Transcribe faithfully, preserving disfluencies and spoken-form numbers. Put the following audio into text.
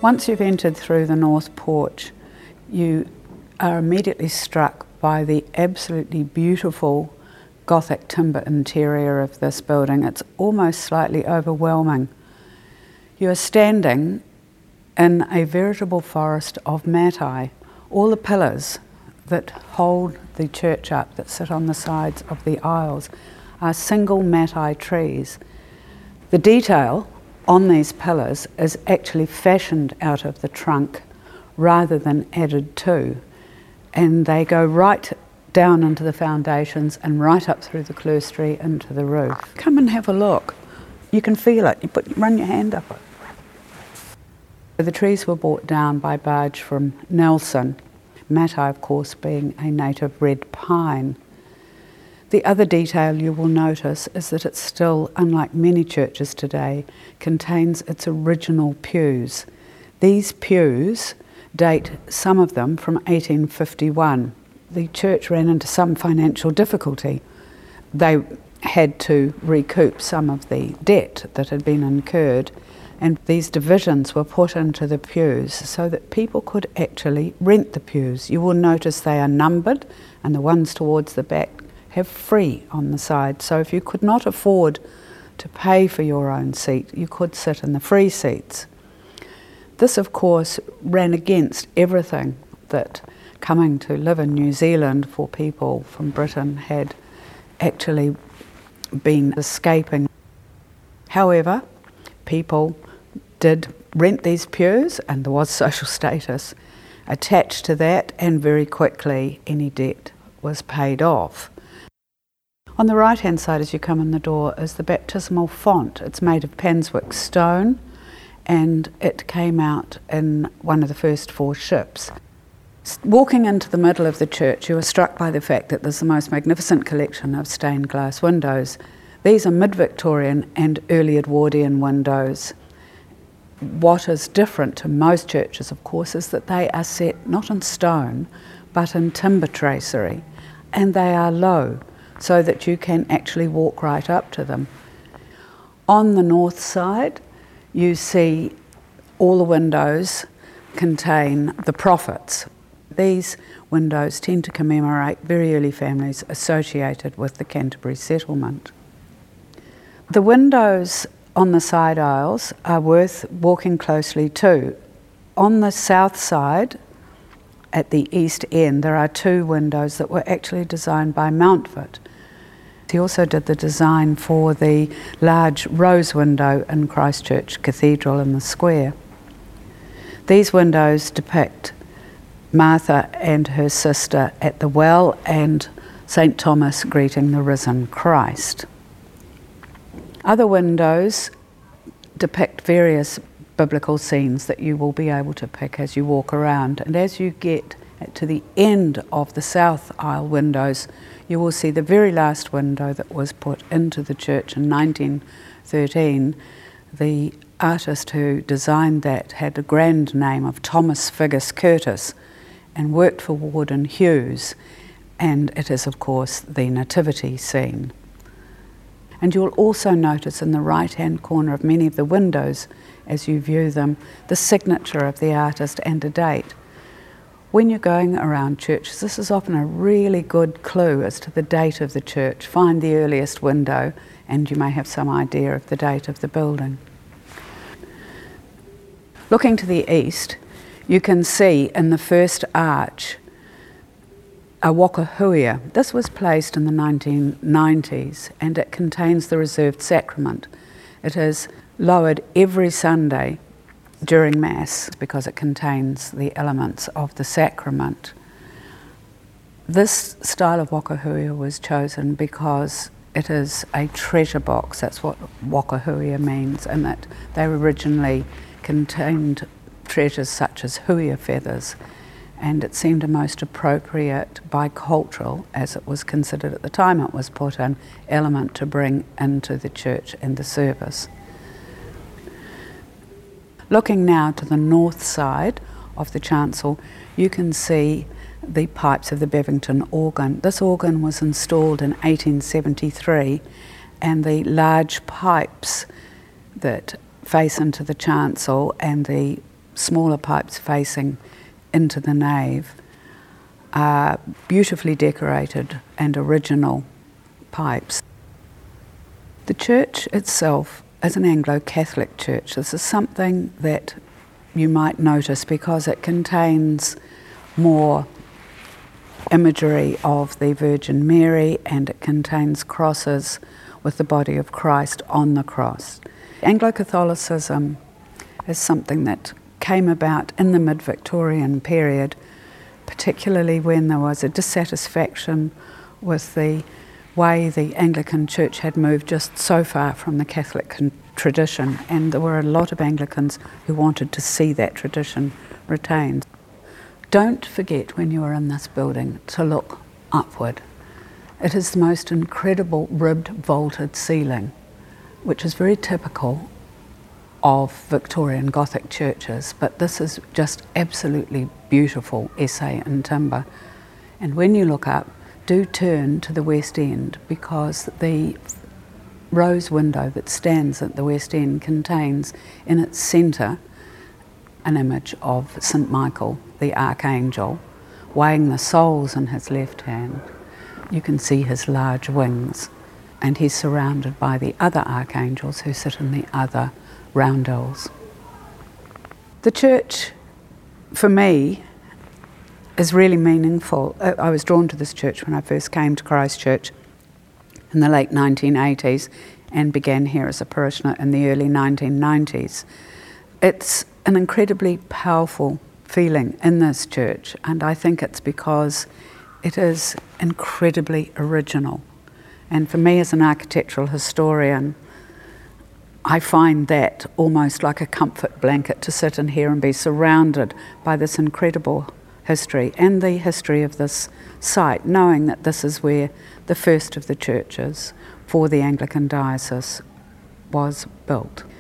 Once you've entered through the north porch, you are immediately struck by the absolutely beautiful Gothic timber interior of this building. It's almost slightly overwhelming. You are standing in a veritable forest of matai. All the pillars that hold the church up, that sit on the sides of the aisles, are single matai trees. The detail on these pillars is actually fashioned out of the trunk rather than added to, and they go right down into the foundations and right up through the clerestory into the roof. Come and have a look. You can feel it. You put, run your hand up it. The trees were brought down by barge from Nelson, matai of course being a native red pine. The other detail you will notice is that it still, unlike many churches today, contains its original pews. These pews date, some of them, from eighteen fifty-one. The church ran into some financial difficulty. They had to recoup some of the debt that had been incurred, and these divisions were put into the pews so that people could actually rent the pews. You will notice they are numbered, and the ones towards the back have free on the side. So if you could not afford to pay for your own seat, you could sit in the free seats. This, of course, ran against everything that coming to live in New Zealand for people from Britain had actually been escaping. However, people did rent these pews, and there was social status attached to that, and very quickly any debt was paid off. On the right-hand side as you come in the door is the baptismal font. It's made of Panswick stone, and it came out in one of the first four ships. Walking into the middle of the church, you are struck by the fact that there's the most magnificent collection of stained glass windows. These are mid-Victorian and early Edwardian windows. What is different to most churches, of course, is that they are set not in stone, but in timber tracery, and they are low, so that you can actually walk right up to them. On the north side, you see all the windows contain the prophets. These windows tend to commemorate very early families associated with the Canterbury settlement. The windows on the side aisles are worth walking closely to. On the south side, at the east end, there are two windows that were actually designed by Mountfort. He also did the design for the large rose window in Christchurch Cathedral in the square. These windows depict Martha and her sister at the well and Saint Thomas greeting the risen Christ. Other windows depict various biblical scenes that you will be able to pick as you walk around, and as you get to the end of the south aisle windows, you will see the very last window that was put into the church in nineteen thirteen. The artist who designed that had a grand name of Thomas Figgis Curtis and worked for Ward and Hughes, and it is of course the nativity scene. And you'll also notice in the right-hand corner of many of the windows, as you view them, the signature of the artist and a date. When you're going around churches, this is often a really good clue as to the date of the church. Find the earliest window and you may have some idea of the date of the building. Looking to the east, you can see in the first arch a wakahuia. This was placed in the nineteen nineties and it contains the reserved sacrament. It is lowered every Sunday during Mass because it contains the elements of the sacrament. This style of wakahuia was chosen because it is a treasure box. That's what wakahuia means, and that they originally contained treasures such as huia feathers, and it seemed a most appropriate bicultural, as it was considered at the time it was put in, element to bring into the church and the service. Looking now to the north side of the chancel, you can see the pipes of the Bevington organ. This organ was installed in eighteen seventy-three, and the large pipes that face into the chancel and the smaller pipes facing into the nave are beautifully decorated and original pipes. The church itself is an Anglo-Catholic church. This is something that you might notice because it contains more imagery of the Virgin Mary, and it contains crosses with the body of Christ on the cross. Anglo-Catholicism is something that came about in the mid-Victorian period, particularly when there was a dissatisfaction with the way the Anglican Church had moved just so far from the Catholic con- tradition, and there were a lot of Anglicans who wanted to see that tradition retained. Don't forget when you are in this building to look upward. It is the most incredible ribbed vaulted ceiling, which is very typical of Victorian Gothic churches, but this is just absolutely beautiful essay in timber. And when you look up, do turn to the west end, because the rose window that stands at the west end contains in its centre an image of Saint Michael, the Archangel, weighing the souls in his left hand. You can see his large wings, and he's surrounded by the other archangels who sit in the other roundels. The church, for me, is really meaningful. I was drawn to this church when I first came to Christchurch in the late nineteen eighties and began here as a parishioner in the early nineteen nineties. It's an incredibly powerful feeling in this church, and I think it's because it is incredibly original. And for me as an architectural historian, I find that almost like a comfort blanket to sit in here and be surrounded by this incredible history and the history of this site, knowing that this is where the first of the churches for the Anglican diocese was built.